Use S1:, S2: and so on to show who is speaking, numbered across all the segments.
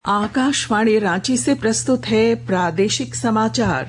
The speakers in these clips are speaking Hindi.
S1: आकाशवाणी रांची से प्रस्तुत है प्रादेशिक समाचार।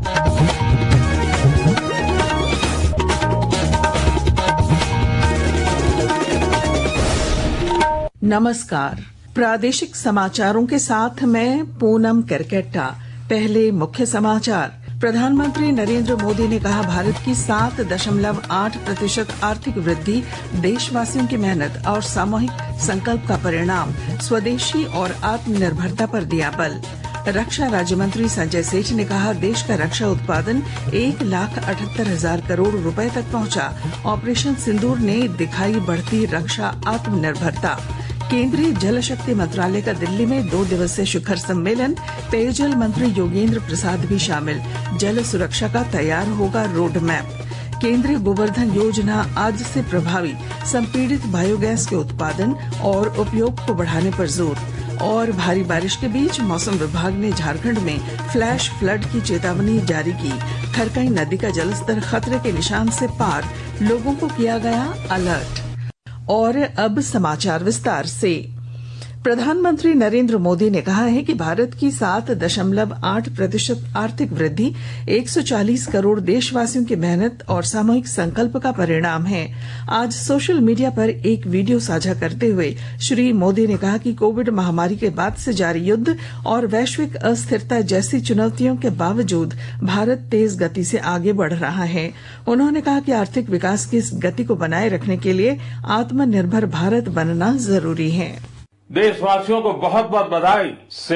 S1: नमस्कार, प्रादेशिक समाचारों के साथ मैं पूनम करकेट्टा। पहले मुख्य समाचार। प्रधानमंत्री नरेंद्र मोदी ने कहा, भारत की 7.8% आर्थिक वृद्धि देशवासियों की मेहनत और सामूहिक संकल्प का परिणाम। स्वदेशी और आत्मनिर्भरता पर दिया बल। रक्षा राज्य मंत्री संजय सेठ ने कहा, देश का रक्षा उत्पादन 1,78,000 करोड़ रुपए तक पहुंचा। ऑपरेशन सिंदूर ने दिखाई बढ़ती रक्षा आत्मनिर्भरता। केंद्रीय जल शक्ति मंत्रालय का दिल्ली में 2 दिवसीय शिखर सम्मेलन। पेयजल मंत्री योगेंद्र प्रसाद भी शामिल। जल सुरक्षा का तैयार होगा रोड मैप। केंद्रीय गोवर्धन योजना आज से प्रभावी। संपीड़ित बायोगैस के उत्पादन और उपयोग को बढ़ाने पर जोर। और भारी बारिश के बीच मौसम विभाग ने झारखंड में फ्लैश फ्लड की चेतावनी जारी की। खरकई नदी का जलस्तर खतरे के निशान से पार। लोगों को किया गया अलर्ट। और अब समाचार विस्तार से। प्रधानमंत्री नरेंद्र मोदी ने कहा है कि भारत की 7.8% आर्थिक वृद्धि 140 करोड़ देशवासियों की मेहनत और सामूहिक संकल्प का परिणाम है। आज सोशल मीडिया पर एक वीडियो साझा करते हुए श्री मोदी ने कहा कि कोविड महामारी के बाद से जारी युद्ध और वैश्विक अस्थिरता जैसी चुनौतियों के बावजूद भारत तेज गति से आगे बढ़ रहा है। उन्होंने कहा कि आर्थिक विकास की इस गति को बनाए रखने के लिए आत्मनिर्भर भारत बनना जरूरी है।
S2: देशवासियों को बहुत बहुत बधाई।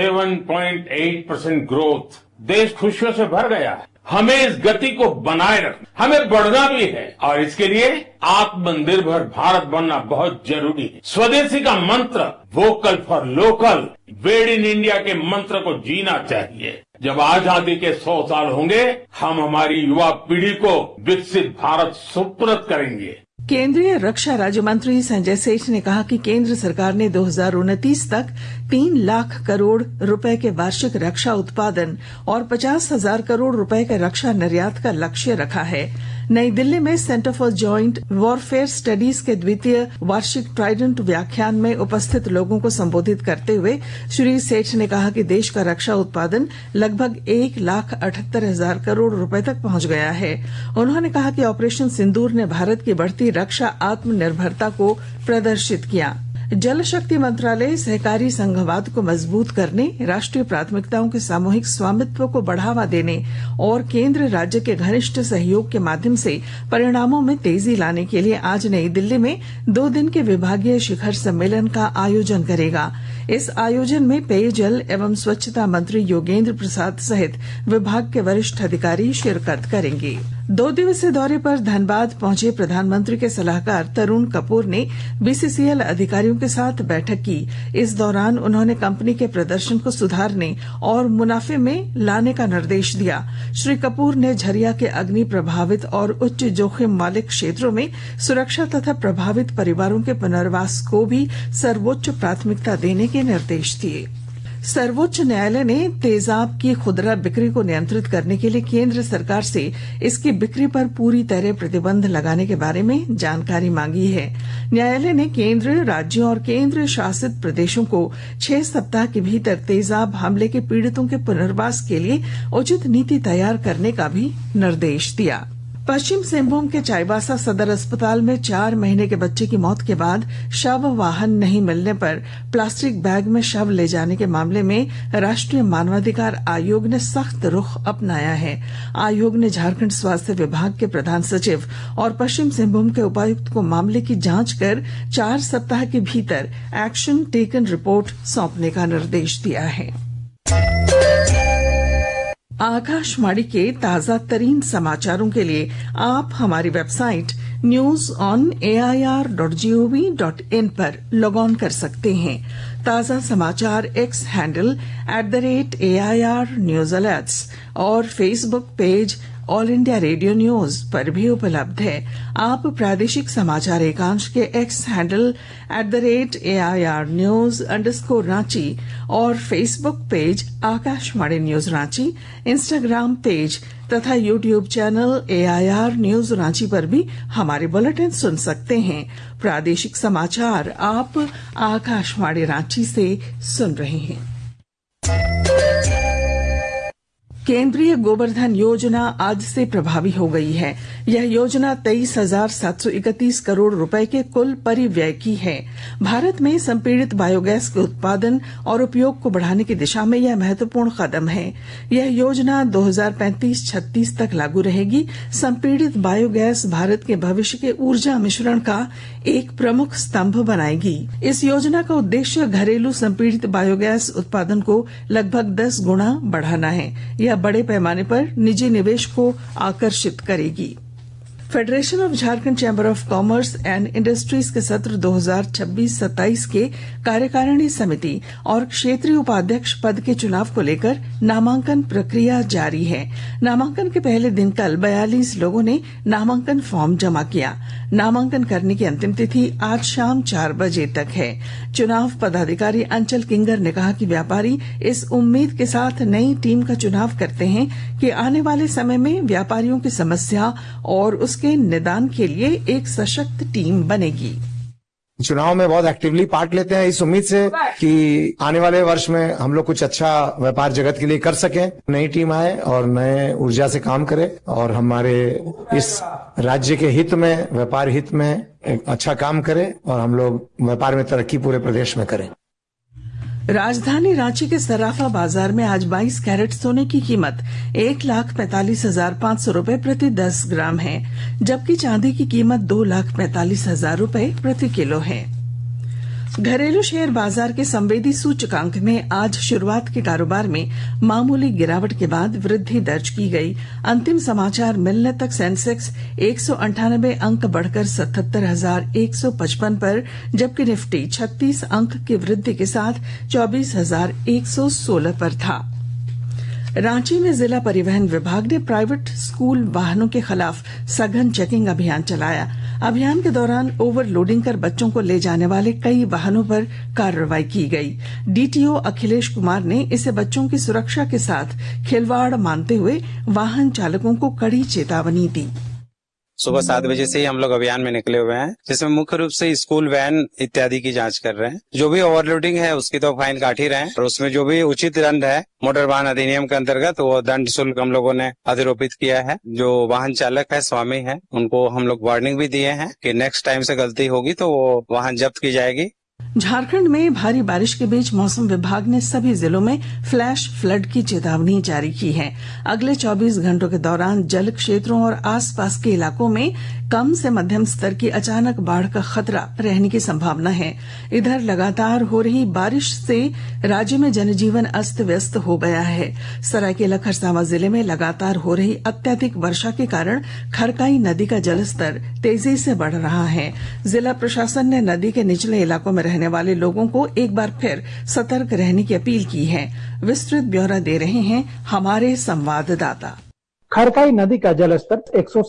S2: 7.8% ग्रोथ, देश खुशियों से भर गया है। हमें इस गति को बनाए रखना, हमें बढ़ना भी है और इसके लिए आत्मनिर्भर भारत बनना बहुत जरूरी है। स्वदेशी का मंत्र, vocal for local, made in India के मंत्र को जीना चाहिए। जब आजादी के 100 साल होंगे, हम हमारी युवा पीढ़ी को विकसित भारत सुपुर्द करेंगे।
S1: केंद्रीय रक्षा राज्य मंत्री संजय सेठ ने कहा कि केंद्र सरकार ने 2029 तक 3 लाख करोड़ रुपए के वार्षिक रक्षा उत्पादन और 50,000 करोड़ रुपए के रक्षा निर्यात का लक्ष्य रखा है। नई दिल्ली में centre for joint warfare studies के द्वितीय वार्षिक ट्राइडेंट व्याख्यान में उपस्थित लोगों को संबोधित करते हुए श्री सेठ ने कहा कि देश का रक्षा उत्पादन लगभग 1,78,000 करोड़ रुपए तक पहुंच गया है। उन्होंने कहा कि ऑपरेशन सिंदूर ने भारत की बढ़ती रक्षा आत्मनिर्भरता को प्रदर्शित किया। जल शक्ति मंत्रालय सहकारी संघवाद को मजबूत करने, राष्ट्रीय प्राथमिकताओं के सामूहिक स्वामित्व को बढ़ावा देने और केंद्र राज्य के घनिष्ठ सहयोग के माध्यम से परिणामों में तेजी लाने के लिए आज नई दिल्ली में 2 दिन के विभागीय शिखर सम्मेलन का आयोजन करेगा। इस आयोजन में पेयजल एवं स्वच्छता मंत्री योगेंद्र प्रसाद सहित विभाग के वरिष्ठ अधिकारी शिरकत करेंगे। 2 दिवसीय दौरे पर धनबाद पहुंचे प्रधानमंत्री के सलाहकार तरुण कपूर ने बीसीसीएल अधिकारियों के साथ बैठक की। इस दौरान उन्होंने कंपनी के प्रदर्शन को सुधारने और मुनाफे में लाने का निर्देश दिया। श्री कपूर ने झरिया के अग्नि प्रभावित और उच्च जोखिम वाले क्षेत्रों में सुरक्षा तथा प्रभावित परिवारों के पुनर्वास को भी सर्वोच्च प्राथमिकता देने के निर्देश दिए। सर्वोच्च न्यायालय ने तेजाब की खुदरा बिक्री को नियंत्रित करने के लिए केंद्र सरकार से इसकी बिक्री पर पूरी तरह प्रतिबंध लगाने के बारे में जानकारी मांगी है। न्यायालय ने केंद्र, राज्यों और केंद्र शासित प्रदेशों को 6 सप्ताह के भीतर तेजाब हमले के पीड़ितों के पुनर्वास के लिए उचित नीति तैयार करने का भी निर्देश दिया। पश्चिम सिंहभूम के चाईबासा सदर अस्पताल में 4 महीने के बच्चे की मौत के बाद शव वाहन नहीं मिलने पर प्लास्टिक बैग में शव ले जाने के मामले में राष्ट्रीय मानवाधिकार आयोग ने सख्त रुख अपनाया है। आयोग ने झारखंड स्वास्थ्य विभाग के प्रधान सचिव और पश्चिम सिंहभूम के उपायुक्त को मामले की जांच कर 4 सप्ताह के भीतर एक्शन टेकन रिपोर्ट सौंपने का निर्देश दिया है। आकाशवाणी के ताजा तरीन समाचारों के लिए आप हमारी वेबसाइट news.on.air.gov.in पर लॉग ऑन कर सकते हैं। ताजा समाचार X handle @AIR News Alerts और Facebook page All India radio news पर भी उपलब्ध है। आप प्रादेशिक समाचार एकांश के एक्स हैंडल @AIR News_Ranchi और Facebook page Akashvani news Ranchi, Instagram page तथा YouTube channel AIR news Ranchi पर भी हमारे बुलेटिन सुन सकते हैं। प्रादेशिक समाचार आप आकाशवाणी रांची से सुन रहे हैं। केंद्रीय गोवर्धन योजना आज से प्रभावी हो गई है। यह योजना 23,731 करोड़ रुपए के कुल परिव्यय की है। भारत में संपीड़ित बायोगैस के उत्पादन और उपयोग को बढ़ाने की दिशा में यह महत्वपूर्ण कदम है। यह योजना 2035-36 तक लागू रहेगी। संपीड़ित बायोगैस भारत के भविष्य के ऊर्जा मिश्रण का एक प्रमुख स्तंभ बनाएगी। इस योजना का उद्देश्य घरेलू संपीड़ित बायोगैस उत्पादन को लगभग 10 गुना बढ़ाना है। यह बड़े पैमाने पर निजी निवेश को आकर्षित करेगी। Federation of Jharkhand chamber of commerce and industries के सत्र 2026-27 के कार्यकारिणी समिति और क्षेत्रीय उपाध्यक्ष पद के चुनाव को लेकर नामांकन प्रक्रिया जारी है। नामांकन के पहले दिन कल 42 लोगों ने नामांकन फॉर्म जमा किया। नामांकन करने की अंतिम तिथि आज शाम 4 बजे तक है। चुनाव पदाधिकारी अंचल किंगर ने कहा कि व्यापारी इस उम्मीद के साथ नई टीम का चुनाव करते हैं कि आने वाले समय में व्यापारियों की समस्या और उसके निदान के लिए एक सशक्त टीम बनेगी।
S3: चुनाव में बहुत एक्टिवली पार्ट लेते हैं इस उम्मीद से कि आने वाले वर्ष में हम लोग कुछ अच्छा व्यापार जगत के लिए कर सकें। नई टीम आए और नए ऊर्जा से काम करे और हमारे इस राज्य के हित में, व्यापार हित में एक अच्छा काम करे और हम लोग व्यापार में तरक्की पूरे प्रदेश में करें।
S1: राजधानी रांची के सराफा बाजार में आज 22 कैरेट सोने की कीमत 1,45,500 रूपये प्रति 10 ग्राम है, जबकि चांदी की कीमत 2,45,000 रूपये प्रति किलो है। घरेलू शेयर बाजार के संवेदी सूचकांक में आज शुरुआत के कारोबार में मामूली गिरावट के बाद वृद्धि दर्ज की गई। अंतिम समाचार मिलने तक सेंसेक्स 198 अंक बढ़कर 77,155 पर, जबकि निफ्टी 36 अंक की वृद्धि के साथ 24,116 पर था। रांची में जिला परिवहन विभाग ने प्राइवेट स्कूल वाहनों के खिलाफ सघन चेकिंग अभियान चलाया। अभियान के दौरान ओवरलोडिंग कर बच्चों को ले जाने वाले कई वाहनों पर कार्रवाई की गई। डीटीओ अखिलेश कुमार ने इसे बच्चों की सुरक्षा के साथ खिलवाड़ मानते हुए वाहन चालकों को कड़ी चेतावनी दी।
S4: सुबह 7 बजे से ही हम लोग अभियान में निकले हुए हैं, जिसमें मुख्य रूप से स्कूल वैन इत्यादि की जांच कर रहे हैं। जो भी ओवरलोडिंग है उसकी तो फाइन काट ही रहे हैं और उसमें जो भी उचित दंड है मोटर वाहन अधिनियम के अंतर्गत वो दंड शुल्क हम लोगों ने अधिरोपित किया है। जो वाहन चालक है, स्वामी है, उनको हम लोग वार्निंग भी दिए हैं कि नेक्स्ट टाइम से गलती होगी तो वो वाहन जब्त की जाएगी।
S1: झारखंड में भारी बारिश के बीच मौसम विभाग ने सभी जिलों में फ्लैश फ्लड की चेतावनी जारी की है। अगले 24 घंटों के दौरान जल क्षेत्रों और आसपास के इलाकों में कम से मध्यम स्तर की अचानक बाढ़ का खतरा रहने की संभावना है। इधर लगातार हो रही बारिश से राज्य में जनजीवन अस्त व्यस्त हो गया है। सरायकेला खरसावां जिले में लगातार हो रही अत्यधिक वर्षा के कारण खरकाई नदी का जलस्तर तेजी से बढ़ रहा है। जिला प्रशासन ने नदी के निचले इलाकों में रहने वाले लोगों को एक बार फिर सतर्क रहने की अपील की है। विस्तृत ब्यौरा दे रहे हैं हमारे संवाददाता।
S5: खरकाई नदी का जलस्तर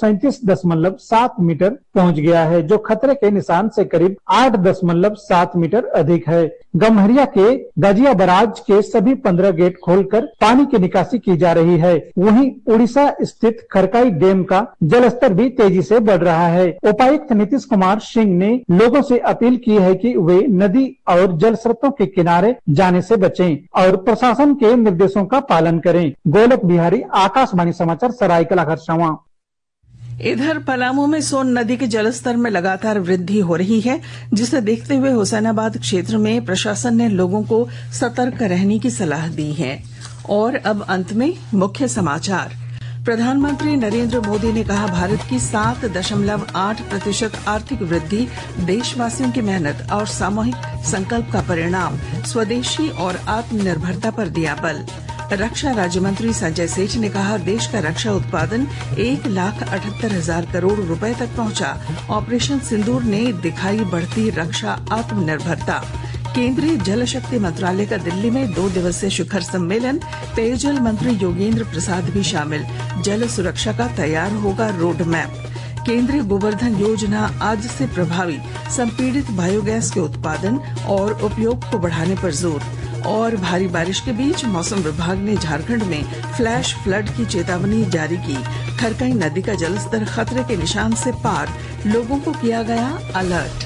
S5: 137.7 मीटर पहुंच गया है, जो खतरे के निशान से करीब 8.7 मीटर अधिक है। गम्हरिया के गजिया बराज के सभी 15 गेट खोलकर पानी की निकासी की जा रही है। वहीं उड़ीसा स्थित खरकाई डैम का जलस्तर भी तेजी से बढ़ रहा है। उपायुक्त नीतीश कुमार सिंह ने लोगों से अपील की है कि वे नदी और जल स्रोतों के किनारे जाने से बचें और प्रशासन के निर्देशों का पालन करें। गोलक बिहारी, आकाशवाणी समाचार, सरायकेला खरसावां।
S1: इधर पलामू में सोन नदी के जलस्तर में लगातार वृद्धि हो रही है, जिसे देखते हुए हुसैनाबाद क्षेत्र में प्रशासन ने लोगों को सतर्क रहने की सलाह दी है। और अब अंत में मुख्य समाचार। प्रधानमंत्री नरेंद्र मोदी ने कहा, भारत की 7.8% आर्थिक वृद्धि देशवासियों की मेहनत और सामूहिक संकल्प का परिणाम। स्वदेशी और आत्मनिर्भरता पर दिया बल। रक्षा राज्य मंत्री संजय सेठ ने कहा, देश का रक्षा उत्पादन 1,78,000 करोड़ रुपए तक पहुंचा। ऑपरेशन सिंदूर ने दिखाई बढ़ती रक्षा आत्मनिर्भरता। केंद्रीय जल शक्ति मंत्रालय का दिल्ली में 2 दिवसीय शिखर सम्मेलन। पेयजल मंत्री योगेंद्र प्रसाद भी शामिल। जल सुरक्षा का तैयार होगा रोड मैप। केंद्रीय गोवर्धन योजना आज से प्रभावी। संपीड़ित बायोगैस के उत्पादन और उपयोग को बढ़ाने पर जोर। और भारी बारिश के बीच मौसम विभाग ने झारखंड में फ्लैश फ्लड की चेतावनी जारी की। खरकाई नदी का जलस्तर खतरे के निशान से पार, लोगों को किया गया अलर्ट।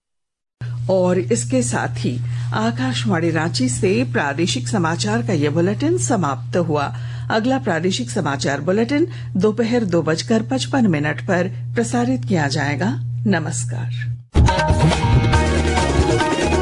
S1: और इसके साथ ही आकाशवाणी रांची से प्रादेशिक समाचार का ये बुलेटिन समाप्त हुआ। अगला प्रादेशिक समाचार बुलेटिन दोपहर 2:55 पर प्रसारित किया जाएगा। नमस्कार।